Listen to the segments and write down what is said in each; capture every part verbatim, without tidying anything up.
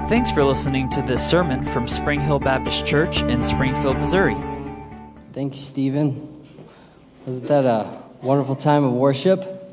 Thanks for listening to this sermon from Spring Hill Baptist Church in Springfield, Missouri. Thank you, Stephen. Wasn't that a wonderful time of worship?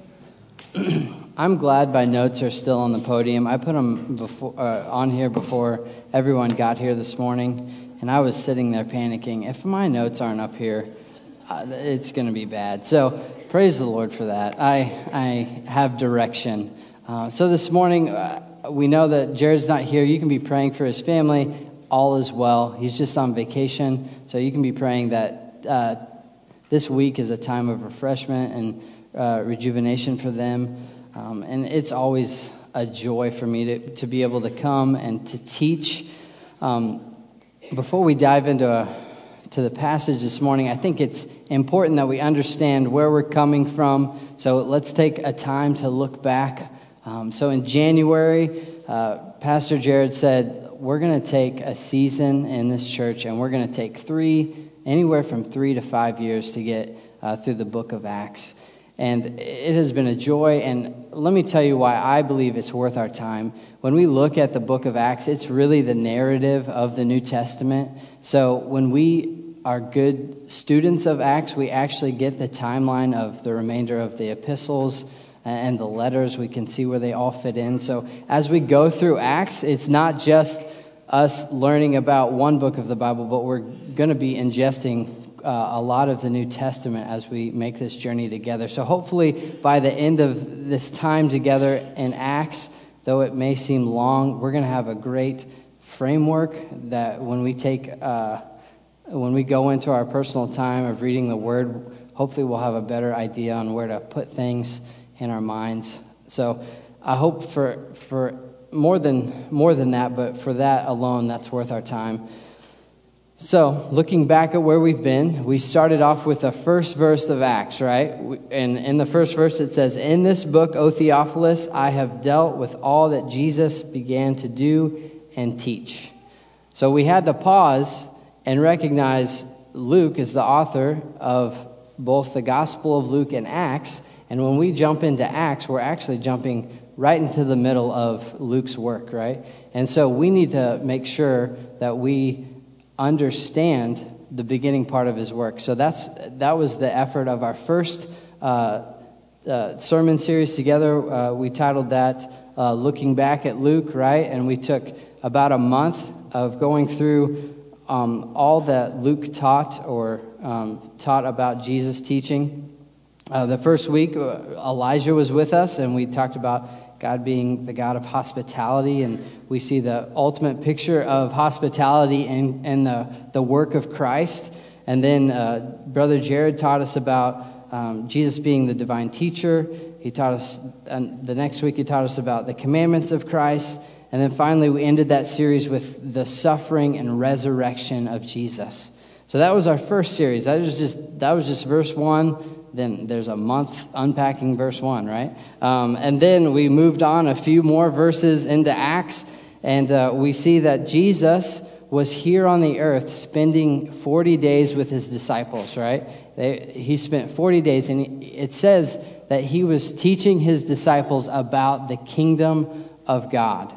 I'm glad my notes are still on the podium. I put them before, uh, on here before everyone got here this morning, and I was sitting there panicking. If my notes aren't up here, uh, it's going to be bad. So praise the Lord for that. I I have direction. Uh, so this morning, uh, we know that Jared's not here. You can be praying for his family. All is well. He's just on vacation, so you can be praying that uh, this week is a time of refreshment and uh, rejuvenation for them. Um, and it's always a joy for me to, to be able to come and to teach. Um, before we dive into a, to the passage this morning, I think it's important that we understand where we're coming from. So let's take a time to look back. Um, so in January, uh, Pastor Jared said, we're going to take a season in this church, and we're going to take three, anywhere from three to five years to get uh, through the book of Acts. And it has been a joy, and let me tell you why I believe it's worth our time. When we look at the book of Acts, it's really the narrative of the New Testament. So when we are good students of Acts, we actually get the timeline of the remainder of the epistles and the letters. We can see where they all fit in. So as we go through Acts, it's not just us learning about one book of the Bible, but we're going to be ingesting uh, a lot of the New Testament as we make this journey together. So hopefully by the end of this time together in Acts, though it may seem long, we're going to have a great framework that when we take, uh, when we go into our personal time of reading the Word, hopefully we'll have a better idea on where to put things in our minds. So I hope for for more than more than that, but for that alone, that's worth our time. So looking back at where we've been, we started off with the first verse of Acts, right? And in the first verse it says, "In this book, O Theophilus, I have dealt with all that Jesus began to do and teach." So we had to pause and recognize Luke is the author of both the Gospel of Luke and Acts. And when we jump into Acts, we're actually jumping right into the middle of Luke's work, right? And so we need to make sure that we understand the beginning part of his work. So that's that was the effort of our first uh, uh, sermon series together. Uh, we titled that uh, Looking Back at Luke, right? And we took about a month of going through um, all that Luke taught or um, taught about Jesus' teaching. Uh, the first week, uh, Elijah was with us, and we talked about God being the God of hospitality, and we see the ultimate picture of hospitality in, in the, the work of Christ. And then uh, Brother Jared taught us about um, Jesus being the divine teacher. He taught us, and the next week he taught us about the commandments of Christ. And then finally we ended that series with the suffering and resurrection of Jesus. So that was our first series. That was just that was just verse one. Then there's a month unpacking verse one, right? Um, and then we moved on a few more verses into Acts, and uh, we see that Jesus was here on the earth spending forty days with his disciples, right? They, he spent forty days, and it says that he was teaching his disciples about the kingdom of God.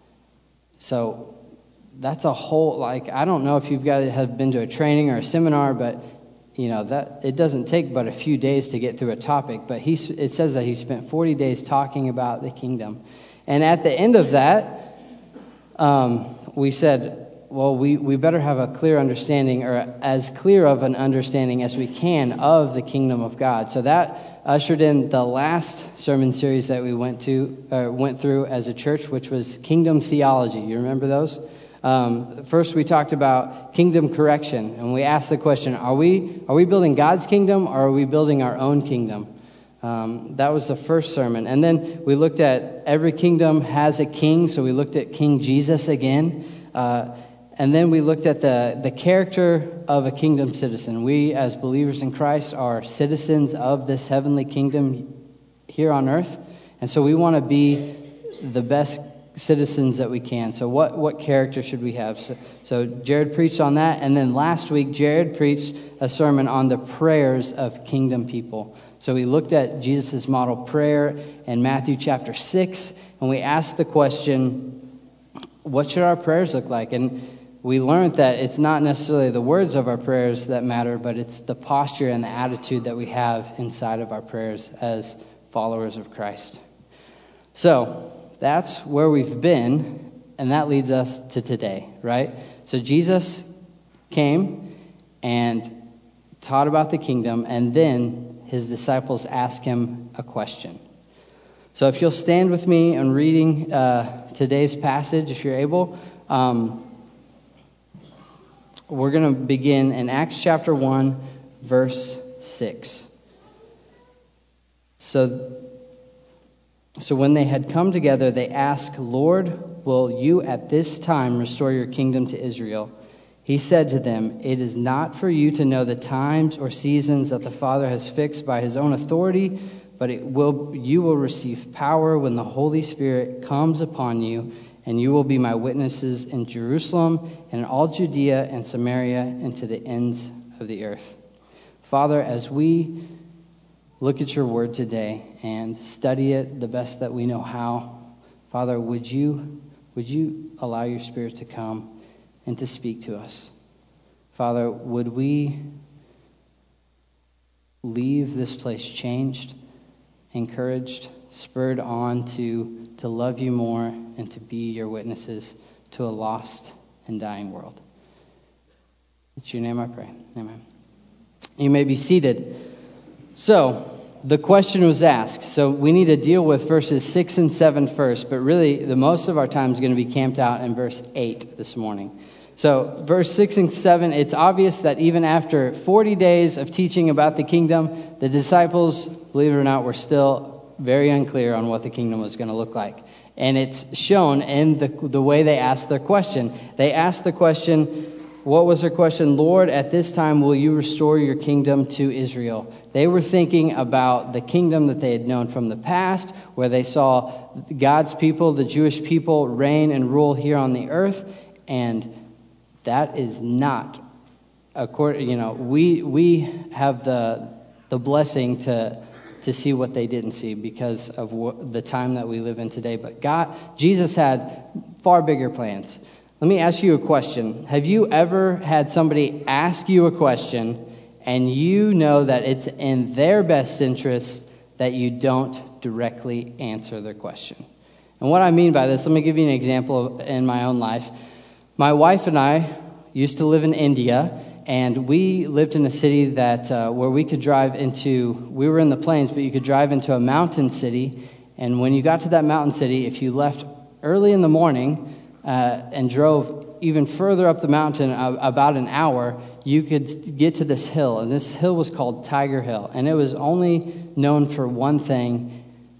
So that's a whole, like, I don't know if you've guys have been to a training or a seminar, but you know, that it doesn't take but a few days to get through a topic, but he, it says that he spent forty days talking about the kingdom. And at the end of that, um, we said, well, we, we better have a clear understanding, or as clear of an understanding as we can of the kingdom of God. So that ushered in the last sermon series that we went to, uh, went through as a church, which was Kingdom Theology. You remember those? Um, first, we talked about kingdom correction, and we asked the question: Are we are we building God's kingdom, or are we building our own kingdom? Um, that was the first sermon, and then we looked at every kingdom has a king, so we looked at King Jesus again, uh, and then we looked at the the character of a kingdom citizen. We, as believers in Christ, are citizens of this heavenly kingdom here on earth, and so we want to be the best citizens that we can. So what, what character should we have? So, so Jared preached on that, and then last week Jared preached a sermon on the prayers of kingdom people. So we looked at Jesus' model prayer in Matthew chapter six, and we asked the question, what should our prayers look like? And we learned that it's not necessarily the words of our prayers that matter, but it's the posture and the attitude that we have inside of our prayers as followers of Christ. So that's where we've been, and that leads us to today, right? So Jesus came and taught about the kingdom, and then his disciples asked him a question. So if you'll stand with me in reading uh, today's passage, if you're able, um, we're going to begin in Acts chapter one, verse six. So, so when they had come together, they asked, "Lord, will you at this time restore your kingdom to Israel?" He said to them, "It is not for you to know the times or seasons that the Father has fixed by his own authority, but it will you will receive power when the Holy Spirit comes upon you, and you will be my witnesses in Jerusalem and in all Judea and Samaria and to the ends of the earth." Father, as we look at your word today and study it the best that we know how, Father, would you would you allow your Spirit to come and to speak to us? Father, would we leave this place changed, encouraged, spurred on to, to love you more and to be your witnesses to a lost and dying world. It's your name I pray. Amen. You may be seated. So, the question was asked. So we need to deal with verses six and seven first, but really the most of our time is going to be camped out in verse eight this morning. So verse six and seven, it's obvious that even after forty days of teaching about the kingdom, the disciples, believe it or not, were still very unclear on what the kingdom was going to look like. And it's shown in the, the way they asked their question. They asked the question, what was their question? "Lord, at this time will you restore your kingdom to Israel?" They were thinking about the kingdom that they had known from the past, where they saw God's people, the Jewish people, reign and rule here on the earth. And that is not, according, you know, we we have the the blessing to to see what they didn't see because of what, the time that we live in today. But God, Jesus had far bigger plans. Let me ask you a question. Have you ever had somebody ask you a question and you know that it's in their best interest that you don't directly answer their question? And what I mean by this, let me give you an example in my own life. My wife and I used to live in India, and we lived in a city that uh, where we could drive into, we were in the plains, but you could drive into a mountain city. And when you got to that mountain city, if you left early in the morning uh, and drove even further up the mountain, uh, about an hour, you could get to this hill. And this hill was called Tiger Hill. And it was only known for one thing,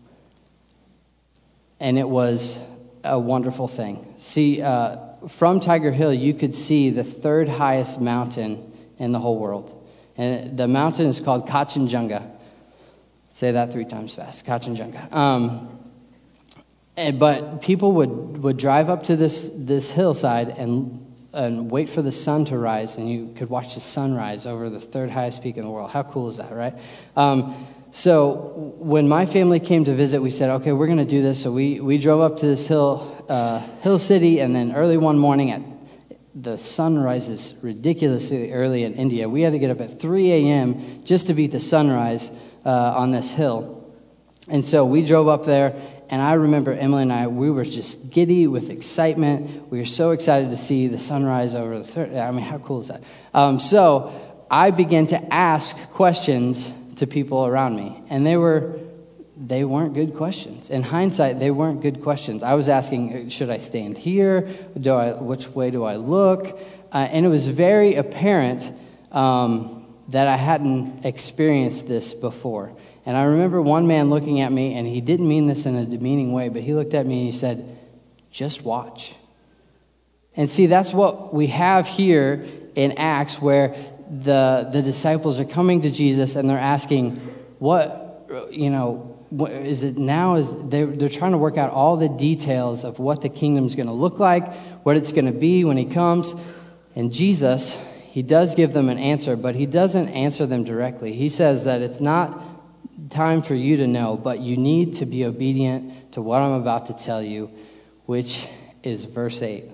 and it was a wonderful thing. See, uh, from Tiger Hill, you could see the third highest mountain in the whole world. And the mountain is called Kanchenjunga. Say that three times fast. Kanchenjunga. Um, and, but people would, would drive up to this, this hillside and and wait for the sun to rise, and you could watch the sun rise over the third highest peak in the world. How cool is that, right? Um, so when my family came to visit, we said, okay, we're going to do this. So we, we drove up to this hill, uh, hill city, and then early one morning, at the sun rises ridiculously early in India. We had to get up at three a.m. just to beat the sunrise uh, on this hill. And so we drove up there, and I remember Emily and I, we were just giddy with excitement. We were so excited to see the sunrise over the third. I mean, how cool is that? Um, so I began to ask questions to people around me, and they were they weren't good questions. In hindsight, they weren't good questions. I was asking, should I stand here? Do I? Which way do I look? Uh, and it was very apparent um, that I hadn't experienced this before. And I remember one man looking at me, and he didn't mean this in a demeaning way, but he looked at me and he said, just watch. And see, that's what we have here in Acts, where the the disciples are coming to Jesus and they're asking, what, you know, what, is it now? Is they're, they're trying to work out all the details of what the kingdom's going to look like, what it's going to be when he comes. And Jesus, he does give them an answer, but he doesn't answer them directly. He says that it's not time for you to know, but you need to be obedient to what I'm about to tell you, which is verse eight.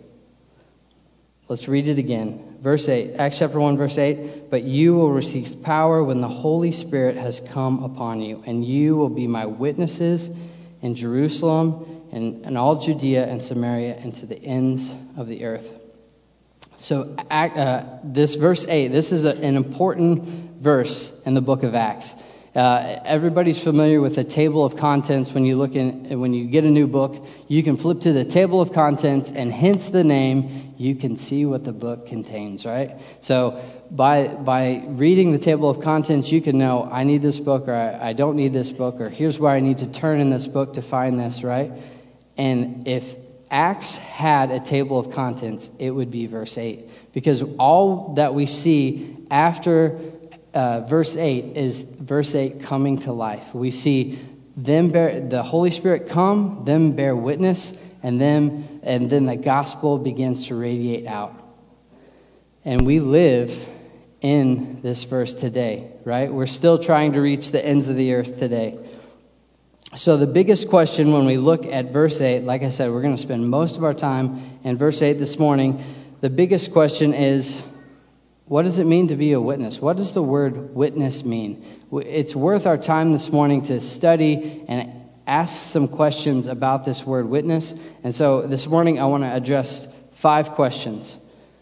Let's read it again. Verse eight, Acts chapter one, verse eight. But you will receive power when the Holy Spirit has come upon you, and you will be my witnesses in Jerusalem and, and all Judea and Samaria and to the ends of the earth. So uh, this verse eight, this is a, an important verse in the book of Acts. Uh, everybody's familiar with the table of contents. When you look in, when you get a new book, you can flip to the table of contents, and hence the name, you can see what the book contains, right? So by by reading the table of contents, you can know, I need this book, or I, I don't need this book, or here's where I need to turn in this book to find this, right? And if Acts had a table of contents, it would be verse eight. Because all that we see after Uh, verse eight is verse eight coming to life. We see them bear the Holy Spirit come, them bear witness, and them and then the gospel begins to radiate out. And we live in this verse today, right? We're still trying to reach the ends of the earth today. So the biggest question when we look at verse eight, like I said, we're going to spend most of our time in verse eight this morning. The biggest question is, what does it mean to be a witness? What does the word witness mean? It's worth our time this morning to study and ask some questions about this word witness. And so this morning I want to address five questions.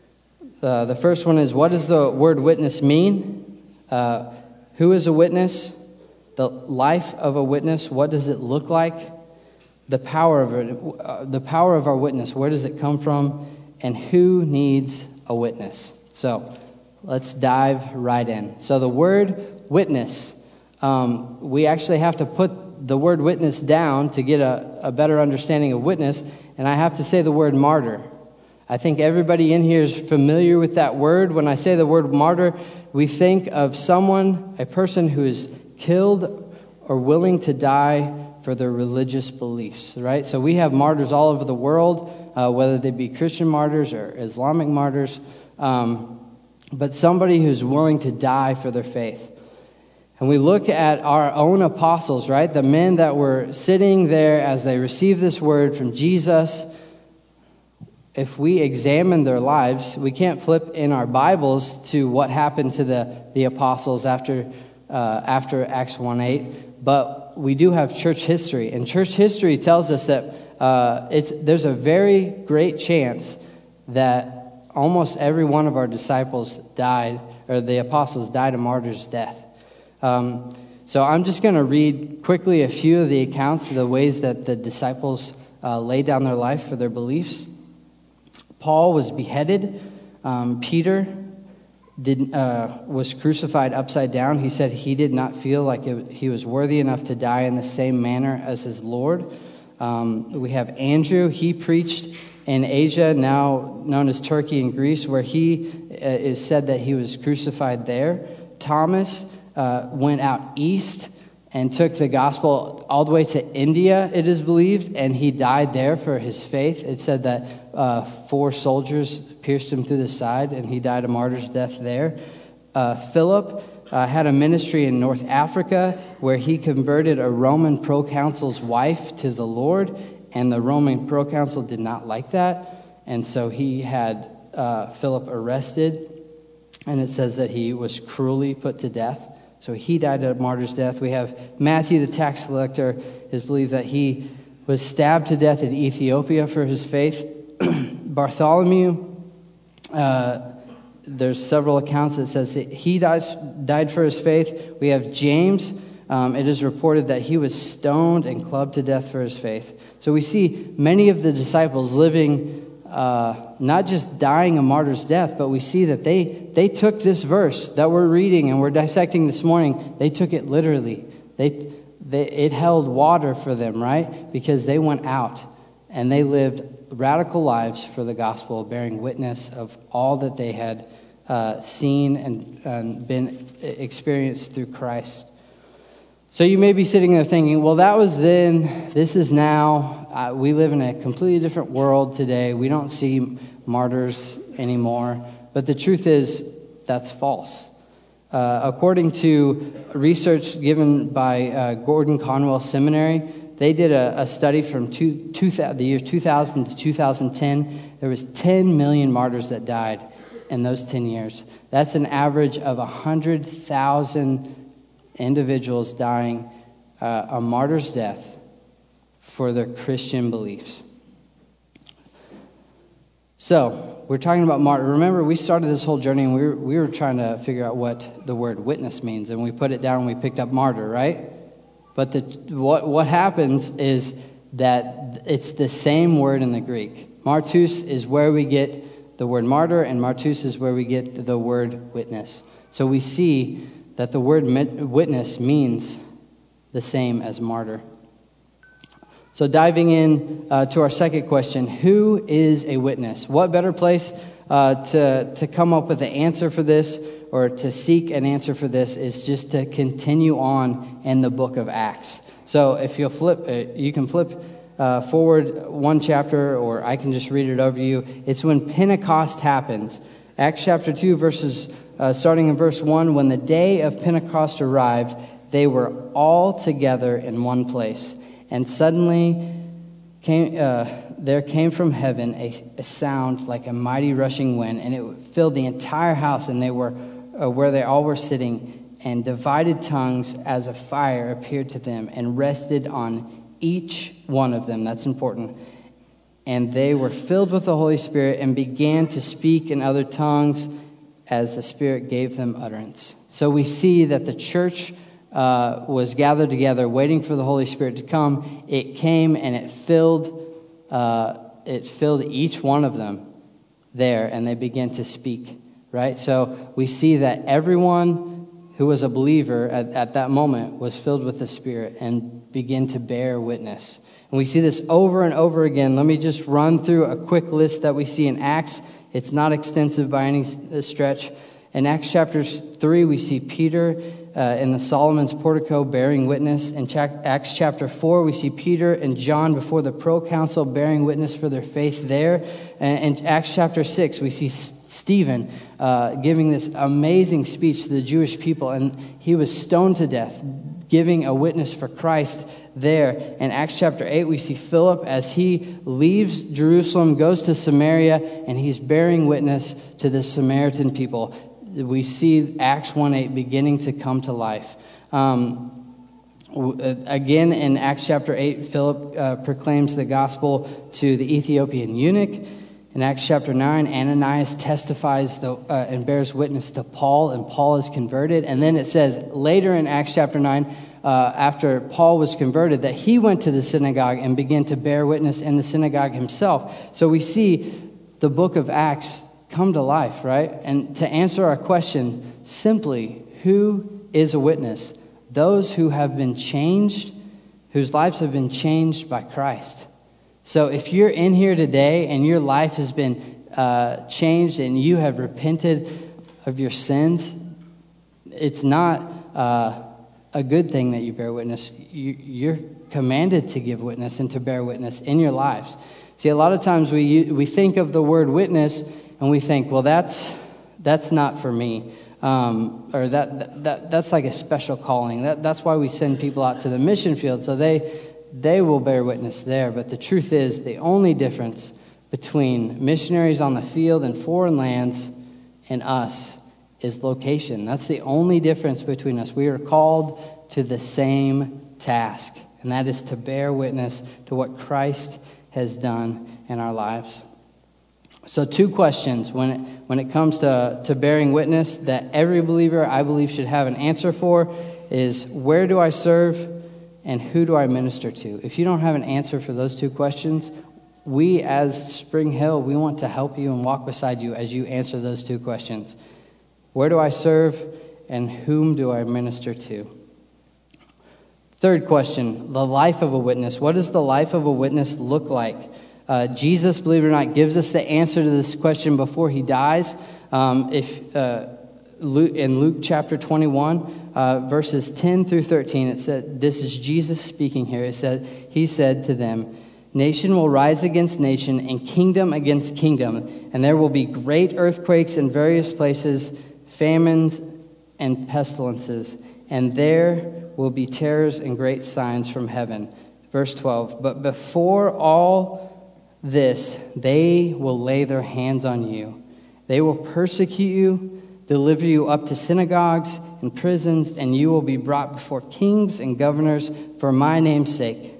Uh, the first one is, what does the word witness mean? Uh, who is a witness? The life of a witness, what does it look like? The power of it, uh, the power of our witness, where does it come from? And who needs a witness? So let's dive right in. So the word witness, um, we actually have to put the word witness down to get a, a better understanding of witness, and I have to say the word martyr. I think everybody in here is familiar with that word. When I say the word martyr, we think of someone, a person who is killed or willing to die for their religious beliefs, right? So we have martyrs all over the world, uh, whether they be Christian martyrs or Islamic martyrs, um, but somebody who's willing to die for their faith. And we look at our own apostles, right? The men that were sitting there as they received this word from Jesus. If we examine their lives, we can't flip in our Bibles to what happened to the, the apostles after uh, after Acts one eight, but we do have church history. And church history tells us that uh, it's there's a very great chance that almost every one of our disciples died, or the apostles died a martyr's death. Um, so I'm just going to read quickly a few of the accounts of the ways that the disciples uh, laid down their life for their beliefs. Paul was beheaded. Um, Peter did, uh, was crucified upside down. He said he did not feel like it, he was worthy enough to die in the same manner as his Lord. Um, we have Andrew. He preached in Asia, now known as Turkey and Greece, where he uh, is said that he was crucified there. Thomas uh, went out east and took the gospel all the way to India, it is believed, and he died there for his faith. It said that uh, four soldiers pierced him through the side, and he died a martyr's death there. Uh, Philip uh, had a ministry in North Africa where he converted a Roman proconsul's wife to the Lord, and the Roman proconsul did not like that, and so he had uh, Philip arrested, and it says that he was cruelly put to death. So he died a martyr's death. We have Matthew, the tax collector. It is believed that he was stabbed to death in Ethiopia for his faith. Bartholomew, uh, there's several accounts that says that he dies, died for his faith. We have James. Um, it is reported that he was stoned and clubbed to death for his faith. So we see many of the disciples living, uh, not just dying a martyr's death, but we see that they they took this verse that we're reading and we're dissecting this morning. They took it literally. They, they it held water for them, right? Because they went out and they lived radical lives for the gospel, bearing witness of all that they had uh, seen and, and been experienced through Christ. So you may be sitting there thinking, well, that was then, this is now. Uh, we live in a completely different world today. We don't see martyrs anymore. But the truth is, that's false. Uh, according to research given by uh, Gordon Conwell Seminary, They did a, a study from two, two, the year two thousand to two thousand ten. There was ten million martyrs that died in those ten years. That's an average of one hundred thousand individuals dying uh, a martyr's death for their Christian beliefs. So, we're talking about martyr. Remember, we started this whole journey and we were, we were trying to figure out what the word witness means. And we put it down and we picked up martyr, right? But the, what, what happens is that it's the same word in the Greek. Martus is where we get the word martyr, and martus is where we get the word witness. So we see that the word witness means the same as martyr. So diving in uh, to our second question, who is a witness? What better place uh, to, to come up with an answer for this, or to seek an answer for this, is just to continue on in the book of Acts. So if you'll flip, uh, you can flip uh, forward one chapter, or I can just read it over you. It's when Pentecost happens. Acts chapter two, verses uh, starting in verse one, when the day of Pentecost arrived, they were all together in one place. And suddenly came, uh, there came from heaven a, a sound like a mighty rushing wind, and it filled the entire house, and they were uh, where they all were sitting, and divided tongues as a fire appeared to them and rested on each one of them. That's important. And they were filled with the Holy Spirit and began to speak in other tongues as the Spirit gave them utterance. So we see that the church uh, was gathered together waiting for the Holy Spirit to come. It came and it filled, uh, it filled each one of them there, and they began to speak, right? So we see that everyone who was a believer at, at that moment was filled with the Spirit and began to bear witness. And we see this over and over again. Let me just run through a quick list that we see in Acts. It's not extensive by any stretch. In Acts chapter three, we see Peter uh, in the Solomon's portico bearing witness. In Acts chapter four, we see Peter and John before the proconsul bearing witness for their faith there. And in Acts chapter six, we see Stephen uh, giving this amazing speech to the Jewish people, and he was stoned to death, giving a witness for Christ there. In Acts chapter eight, we see Philip as he leaves Jerusalem, goes to Samaria, and he's bearing witness to the Samaritan people. We see Acts one eight beginning to come to life. Um, again, in Acts chapter eight, Philip uh, proclaims the gospel to the Ethiopian eunuch. In Acts chapter nine, Ananias testifies the, uh, and bears witness to Paul, and Paul is converted. And then it says later in Acts chapter nine, uh, after Paul was converted, that he went to the synagogue and began to bear witness in the synagogue himself. So we see the book of Acts come to life, right? And to answer our question simply, who is a witness? Those who have been changed, whose lives have been changed by Christ. So if you're in here today and your life has been uh, changed and you have repented of your sins, it's not uh, a good thing that you bear witness. You, you're commanded to give witness and to bear witness in your lives. See, a lot of times we we think of the word witness and we think, well, that's that's not for me, um, or that that that's like a special calling. That that's why we send people out to the mission field, so they. They will bear witness there. But the truth is, the only difference between missionaries on the field in foreign lands and us is location. That's the only difference between us. We are called to the same task, and that is to bear witness to what Christ has done in our lives. So two questions when it, when it comes to, to bearing witness that every believer, I believe, should have an answer for is, where do I serve? And who do I minister to? If you don't have an answer for those two questions, we as Spring Hill, we want to help you and walk beside you as you answer those two questions. Where do I serve, and whom do I minister to? Third question, the life of a witness. What does the life of a witness look like? Uh, Jesus, believe it or not, gives us the answer to this question before he dies. Um, if uh, Luke, in Luke chapter twenty-one, Uh, verses ten through thirteen, it said, this is Jesus speaking here. It said, he said to them, nation will rise against nation and kingdom against kingdom, and there will be great earthquakes in various places, famines and pestilences, and there will be terrors and great signs from heaven. Verse twelve, but before all this, they will lay their hands on you. They will persecute you, deliver you up to synagogues and prisons, and you will be brought before kings and governors for my name's sake.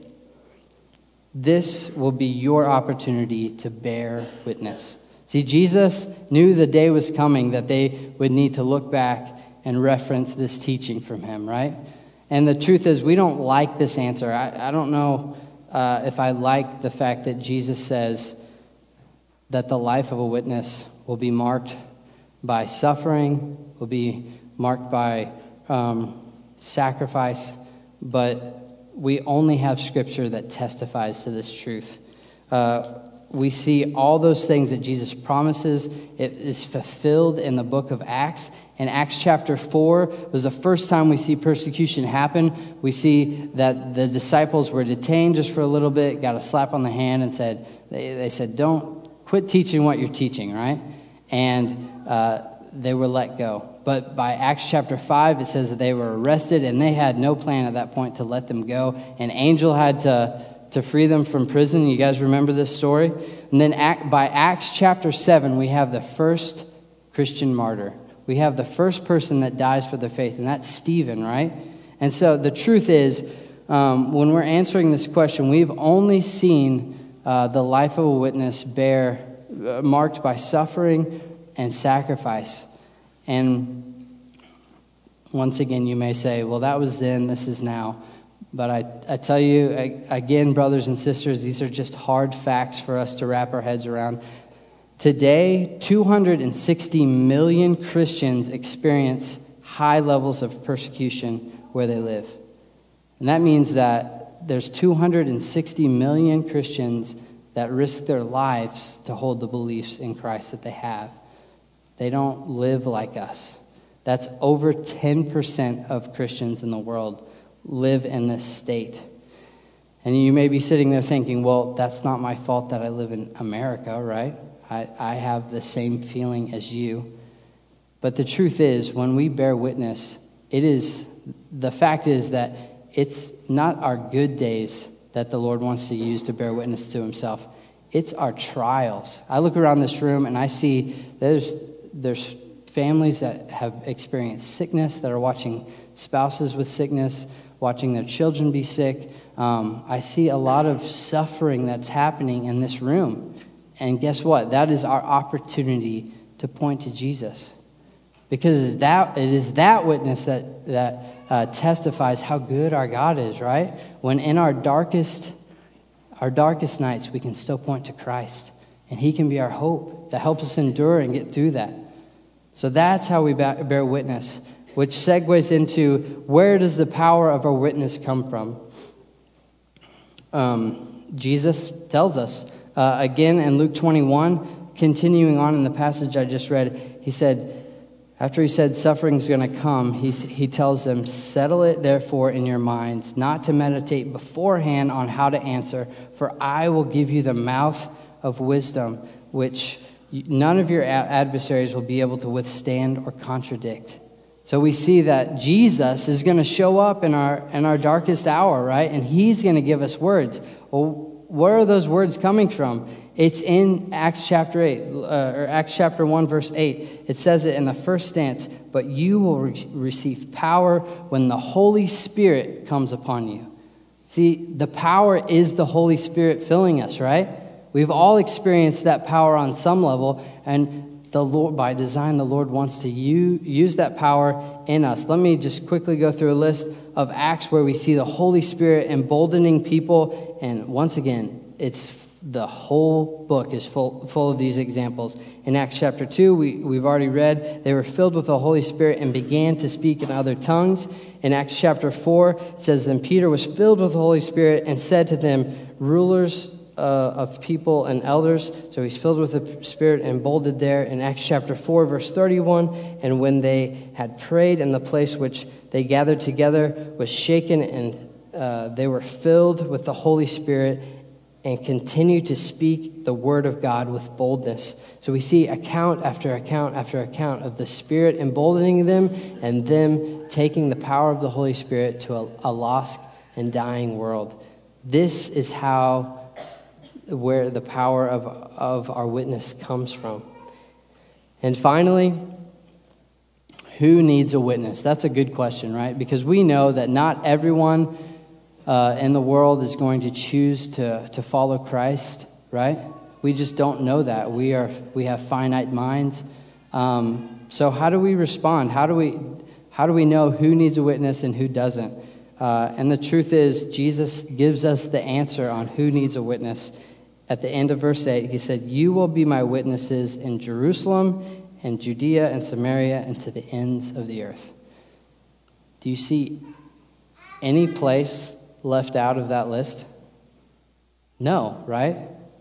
This will be your opportunity to bear witness. See, Jesus knew the day was coming that they would need to look back and reference this teaching from him, right? And the truth is, we don't like this answer. I, I don't know uh, if I like the fact that Jesus says that the life of a witness will be marked by suffering, will be marked by um, sacrifice, but we only have Scripture that testifies to this truth. Uh, we see all those things that Jesus promises. It is fulfilled in the book of Acts. In Acts chapter four was the first time we see persecution happen. We see that the disciples were detained just for a little bit, got a slap on the hand, and said, they, they said, don't quit teaching what you're teaching, right? And uh, they were let go. But by Acts chapter five, it says that they were arrested, and they had no plan at that point to let them go. An angel had to, to free them from prison. You guys remember this story? And then act, by Acts chapter seven, we have the first Christian martyr. We have the first person that dies for their faith, and that's Stephen, right? And so the truth is, um, when we're answering this question, we've only seen uh, the life of a witness bear, uh, marked by suffering and sacrifice. And once again, you may say, well, that was then, this is now. But I, I tell you, I, again, brothers and sisters, these are just hard facts for us to wrap our heads around. Today, two hundred sixty million Christians experience high levels of persecution where they live. And that means that there's two hundred sixty million Christians that risk their lives to hold the beliefs in Christ that they have. They don't live like us. That's over ten percent of Christians in the world live in this state. And you may be sitting there thinking, well, that's not my fault that I live in America, right? I, I have the same feeling as you. But the truth is, when we bear witness, it is, the fact is that it's not our good days that the Lord wants to use to bear witness to himself. It's our trials. I look around this room and I see there's there's families that have experienced sickness, that are watching spouses with sickness, watching their children be sick. Um, I see a lot of suffering that's happening in this room. And guess what? That is our opportunity to point to Jesus. Because that, it is that witness that, that uh, testifies how good our God is, right? When in our darkest, our darkest nights, we can still point to Christ. And he can be our hope that helps us endure and get through that. So that's how we bear witness, which segues into where does the power of our witness come from? Um, Jesus tells us, uh, again in Luke twenty-one, continuing on in the passage I just read, he said, after he said suffering is going to come, he, he tells them, settle it therefore in your minds, not to meditate beforehand on how to answer, for I will give you the mouth of wisdom, which none of your adversaries will be able to withstand or contradict. So we see that Jesus is going to show up in our in our darkest hour, right? And he's going to give us words. Well, where are those words coming from? It's in Acts chapter eight, uh, or Acts chapter one, verse eight. It says it in the first stance, but you will re- receive power when the Holy Spirit comes upon you. See, the power is the Holy Spirit filling us, right? We've all experienced that power on some level, and the Lord, by design, the Lord wants to use, use that power in us. Let me just quickly go through a list of Acts where we see the Holy Spirit emboldening people, and once again, it's the whole book is full, full of these examples. In Acts chapter two, we, we've already read, they were filled with the Holy Spirit and began to speak in other tongues. In Acts chapter four, it says, then Peter was filled with the Holy Spirit and said to them, rulers uh, of people and elders. So he's filled with the Spirit and emboldened there. In Acts chapter four, verse thirty-one, and when they had prayed in the place which they gathered together was shaken, and uh, they were filled with the Holy Spirit and continued to speak the word of God with boldness. So we see account after account after account of the Spirit emboldening them and them taking the power of the Holy Spirit to a, a lost and dying world. This is how, where the power of, of our witness comes from. And finally, who needs a witness? That's a good question, right? Because we know that not everyone uh, in the world is going to choose to, to follow Christ, right? We just don't know that. We are we have finite minds. Um, so how do we respond? How do we how do we know who needs a witness and who doesn't? Uh, and the truth is, Jesus gives us the answer on who needs a witness. At the end of verse eight, he said, "You will be my witnesses in Jerusalem and Judea and Samaria and to the ends of the earth." Do you see any place left out of that list? No, right?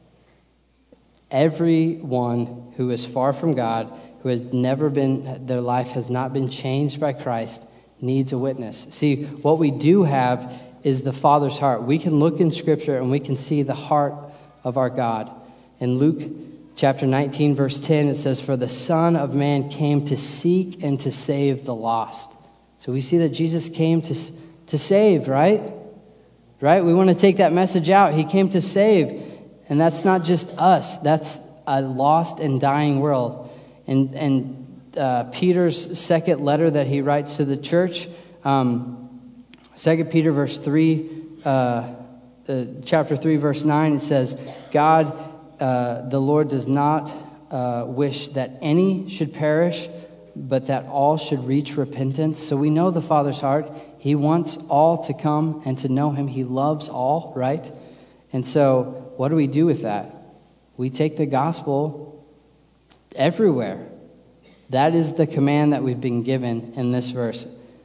Everyone who is far from God, who has never been, their life has not been changed by Christ, needs a witness. See, what we do have is the Father's heart. We can look in Scripture and we can see the heart of our God. In Luke chapter nineteen, verse ten, it says, "For the Son of Man came to seek and to save the lost." So we see that Jesus came to, to save, right? Right? We want to take that message out. He came to save. And that's not just us. That's a lost and dying world. And and uh, Peter's second letter that he writes to the church, um, Second Peter verse three, uh, uh, chapter three, verse nine, it says, "God, uh, the Lord does not uh, wish that any should perish, but that all should reach repentance." So we know the Father's heart. He wants all to come and to know Him. He loves all, right? And so what do we do with that? We take the gospel everywhere. That is the command that we've been given in this verse.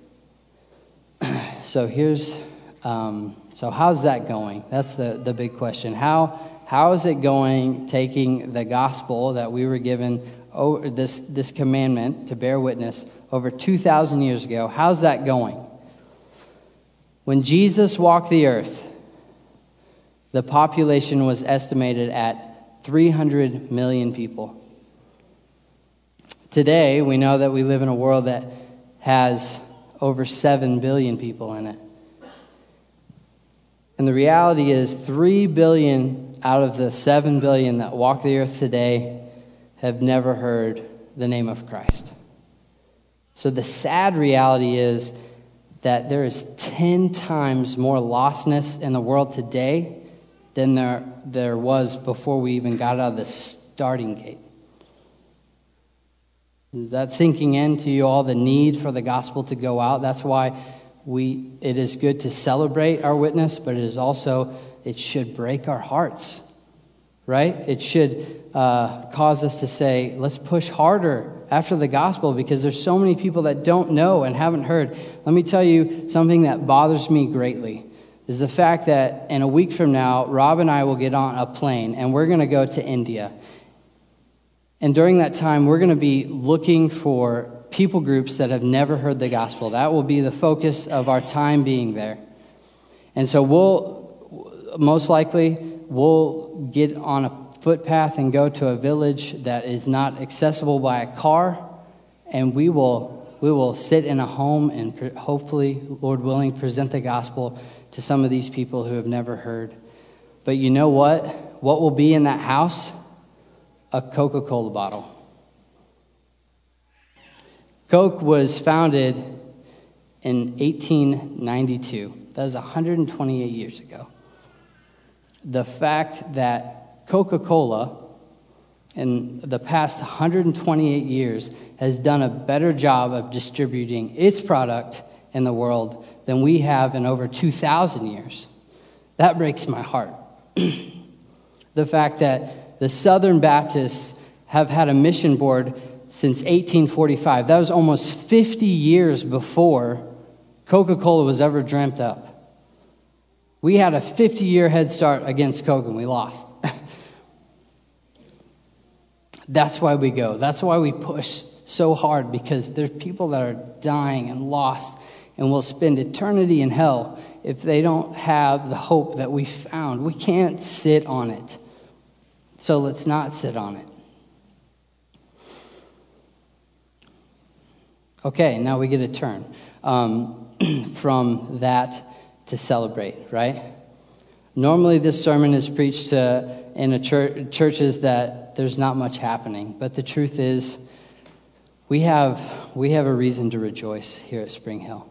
So here's, um, so how's that going? That's the, the big question. How how is it going taking the gospel that we were given, over this, this commandment to bear witness over two thousand years ago? How's that going? When Jesus walked the earth, the population was estimated at three hundred million people. Today, we know that we live in a world that has over seven billion people in it. And the reality is three billion out of the seven billion that walk the earth today have never heard the name of Christ. So the sad reality is that there is ten times more lostness in the world today than there, there was before we even got out of the starting gate. Is that sinking into you all, the need for the gospel to go out? That's why we it is good to celebrate our witness, but it is also, it should break our hearts, right? It should uh, cause us to say, let's push harder after the gospel, because there's so many people that don't know and haven't heard. Let me tell you something that bothers me greatly, is the fact that in a week from now, Rob and I will get on a plane and we're going to go to India. And during that time, we're going to be looking for people groups that have never heard the gospel. That will be the focus of our time being there. And so we'll, most likely, we'll get on a footpath and go to a village that is not accessible by a car, and we will we will sit in a home and pre- hopefully, Lord willing, present the gospel to some of these people who have never heard. But you know what? What will be in that house? A Coca-Cola bottle. Coke was founded in eighteen ninety-two. That was one hundred twenty-eight years ago. The fact that Coca-Cola in the past one hundred twenty-eight years has done a better job of distributing its product in the world than we have in over two thousand years. That breaks my heart. The fact that the Southern Baptists have had a mission board since eighteen forty-five. That was almost fifty years before Coca-Cola was ever dreamt up. We had a fifty-year head start against Coke, and we lost. That's why we go. That's why we push so hard, because there's people that are dying and lost and will spend eternity in hell if they don't have the hope that we found. We can't sit on it. So let's not sit on it. Okay, now we get a turn um, from that to celebrate, right? Normally this sermon is preached to, in a church, churches that there's not much happening. But the truth is, we have, we have a reason to rejoice here at Spring Hill.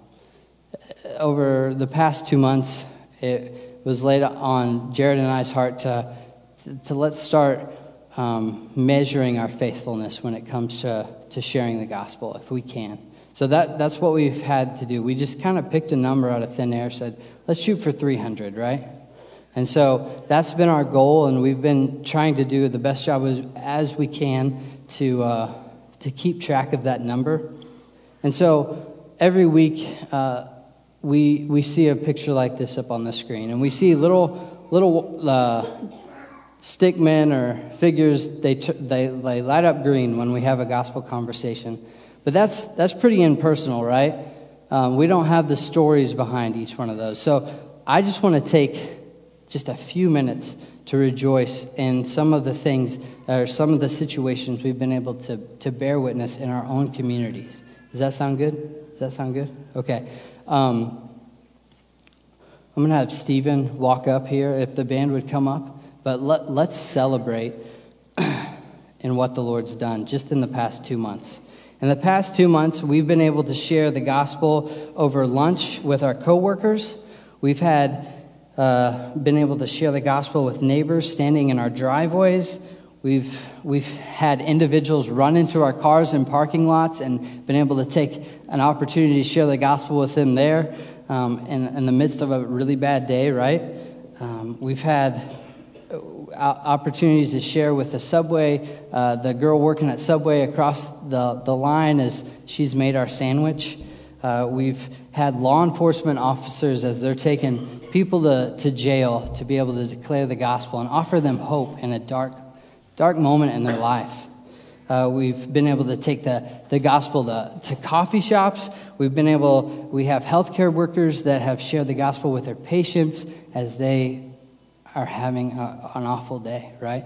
Over the past two months, it was laid on Jared and I's heart to, to, to let's start um, measuring our faithfulness when it comes to, to sharing the gospel, if we can. So that that's what we've had to do. We just kind of picked a number out of thin air, said, let's shoot for three hundred, right? And so that's been our goal, and we've been trying to do the best job as, as we can to uh, to keep track of that number. And so every week uh, we we see a picture like this up on the screen, and we see little little uh, stick men or figures. They t- they they light up green when we have a gospel conversation. But that's that's pretty impersonal, right? Um, we don't have the stories behind each one of those. So I just want to take just a few minutes to rejoice in some of the things or some of the situations we've been able to, to bear witness in our own communities. Does that sound good? Does that sound good? Okay. Um, I'm going to have Stephen walk up here if the band would come up. But let, let's celebrate in what the Lord's done just in the past two months. In the past two months, we've been able to share the gospel over lunch with our coworkers. We've had uh, been able to share the gospel with neighbors standing in our driveways. We've we've had individuals run into our cars in parking lots and been able to take an opportunity to share the gospel with them there um, in, in the midst of a really bad day, right? Um, we've had opportunities to share with the Subway, uh, the girl working at Subway across the, the line as she's made our sandwich. Uh, we've had law enforcement officers as they're taking people to, to jail to be able to declare the gospel and offer them hope in a dark, dark moment in their life. Uh, we've been able to take the, the gospel to, to coffee shops. We've been able, we have healthcare workers that have shared the gospel with their patients as they are having a, an awful day, right?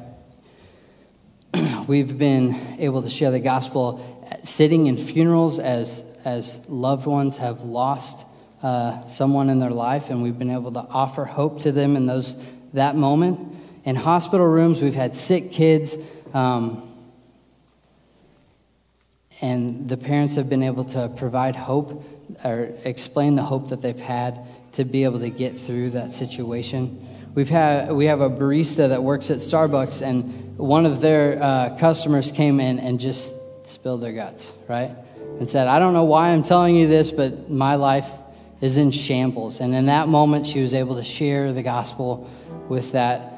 We've been able to share the gospel sitting in funerals as as loved ones have lost uh, someone in their life, and we've been able to offer hope to them in those that moment. In hospital rooms, we've had sick kids, um, and the parents have been able to provide hope or explain the hope that they've had to be able to get through that situation. We've had we have a barista that works at Starbucks, and one of their uh, customers came in and just spilled their guts, right? And said, I don't know why I'm telling you this, but my life is in shambles. And in that moment, she was able to share the gospel with that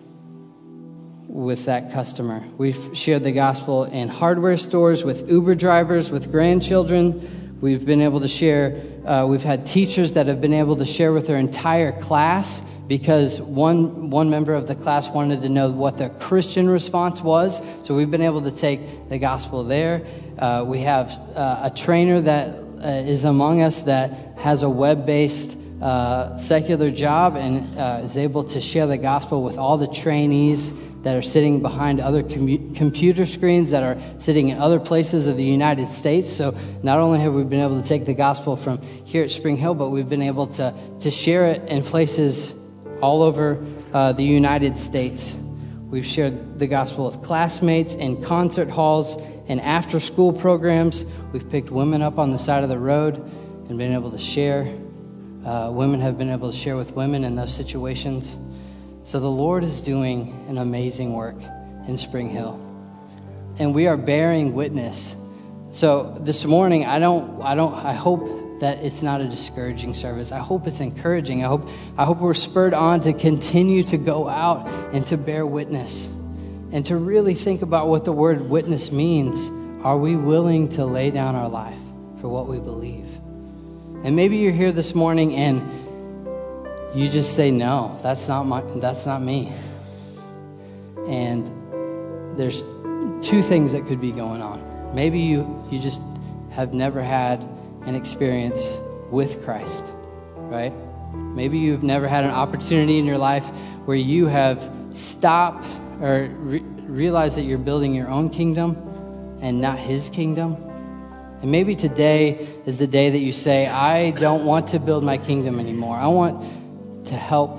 with that customer. We've shared the gospel in hardware stores, with Uber drivers, with grandchildren. We've been able to share, uh, we've had teachers that have been able to share with their entire class because one one member of the class wanted to know what their Christian response was. So we've been able to take the gospel there. Uh, we have uh, a trainer that uh, is among us that has a web-based uh, secular job and uh, is able to share the gospel with all the trainees that are sitting behind other commu- computer screens that are sitting in other places of the United States. So not only have we been able to take the gospel from here at Spring Hill, but we've been able to, to share it in places all over uh, the United States. We've shared the gospel with classmates in concert halls and after-school programs. We've picked women up on the side of the road and been able to share. Uh, women have been able to share with women in those situations. So the Lord is doing an amazing work in Spring Hill, and we are bearing witness. So this morning, I don't, I don't, I hope that it's not a discouraging service. I hope it's encouraging. I hope, I hope we're spurred on to continue to go out and to bear witness, and to really think about what the word witness means. Are we willing to lay down our life for what we believe? And maybe you're here this morning and you just say, no, that's not my, that's not me. And there's two things that could be going on. Maybe you, you just have never had an experience with Christ, right? Maybe you've never had an opportunity in your life where you have stopped or re- realized that you're building your own kingdom and not his kingdom. And maybe today is the day that you say, I don't want to build my kingdom anymore. I want to help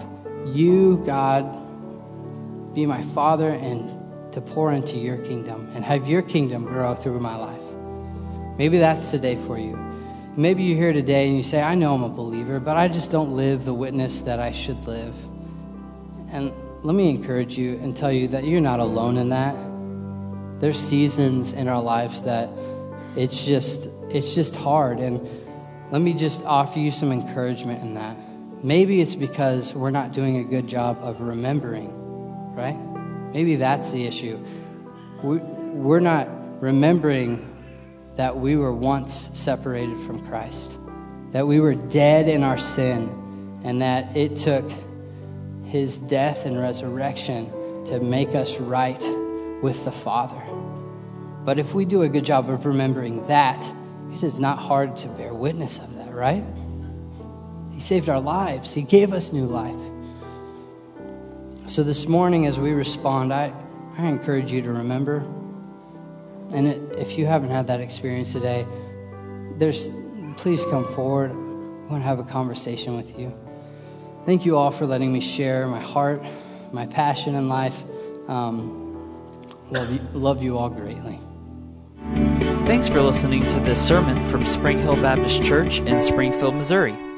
you, God, be my Father and to pour into your kingdom and have your kingdom grow through my life. Maybe that's today for you. Maybe you're here today and you say, I know I'm a believer, but I just don't live the witness that I should live. And let me encourage you and tell you that you're not alone in that. There's seasons in our lives that it's just it's just hard. And let me just offer you some encouragement in that. Maybe it's because we're not doing a good job of remembering, right? Maybe that's the issue. We're not remembering that we were once separated from Christ, that we were dead in our sin, and that it took his death and resurrection to make us right with the Father. But if we do a good job of remembering that, it is not hard to bear witness of that, right? He saved our lives. He gave us new life. So this morning as we respond, I, I encourage you to remember. And it, if you haven't had that experience today, there's please come forward. I want to have a conversation with you. Thank you all for letting me share my heart, my passion in life. Um, love you, love you all greatly. Thanks for listening to this sermon from Spring Hill Baptist Church in Springfield, Missouri.